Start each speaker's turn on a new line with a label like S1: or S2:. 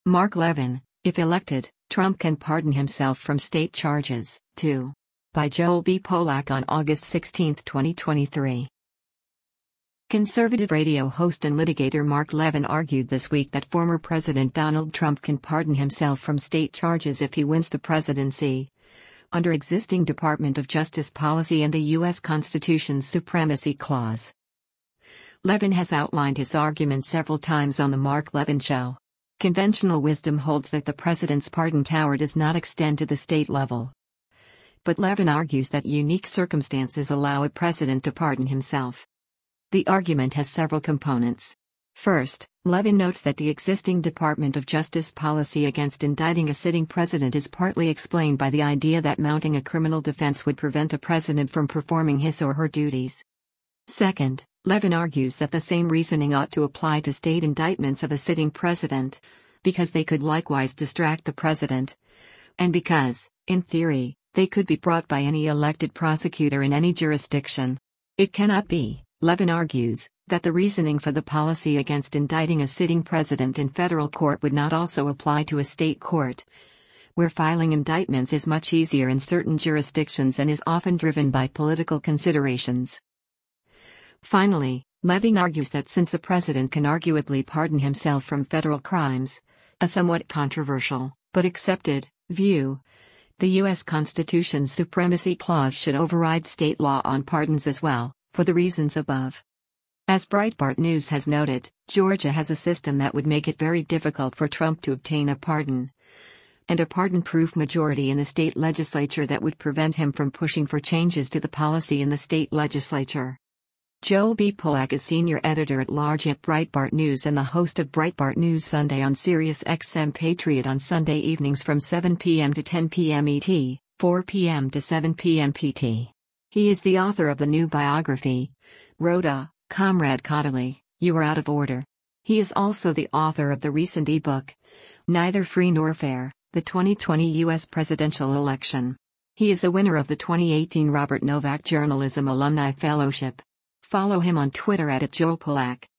S1: Mark Levin, if elected, Trump can pardon himself from state charges, too. By Joel B. Polak on August 16, 2023. Conservative radio host and litigator Mark Levin argued this week that former President Donald Trump can pardon himself from state charges if he wins the presidency, under existing Department of Justice policy and the U.S. Constitution's Supremacy Clause. Levin has outlined his argument several times on The Mark Levin Show. Conventional wisdom holds that the president's pardon power does not extend to the state level. But Levin argues that unique circumstances allow a president to pardon himself. The argument has several components. First, Levin notes that the existing Department of Justice policy against indicting a sitting president is partly explained by the idea that mounting a criminal defense would prevent a president from performing his or her duties. Second, Levin argues that the same reasoning ought to apply to state indictments of a sitting president, because they could likewise distract the president, and because, in theory, they could be brought by any elected prosecutor in any jurisdiction. It cannot be, Levin argues, that the reasoning for the policy against indicting a sitting president in federal court would not also apply to a state court, where filing indictments is much easier in certain jurisdictions and is often driven by political considerations. Finally, Levin argues that since the president can arguably pardon himself from federal crimes, a somewhat controversial, but accepted, view, the U.S. Constitution's Supremacy Clause should override state law on pardons as well, for the reasons above. As Breitbart News has noted, Georgia has a system that would make it very difficult for Trump to obtain a pardon, and a pardon-proof majority in the state legislature that would prevent him from pushing for changes to the policy in the state legislature. Joel B. Polak is senior editor-at-large at Breitbart News and the host of Breitbart News Sunday on Sirius XM Patriot on Sunday evenings from 7 p.m. to 10 p.m. ET, 4 p.m. to 7 p.m. PT. He is the author of the new biography, Rhoda, Comrade Caudill, You Are Out of Order. He is also the author of the recent ebook, Neither Free Nor Fair, the 2020 U.S. Presidential Election. He is a winner of the 2018 Robert Novak Journalism Alumni Fellowship. Follow him on Twitter @JoelPolak.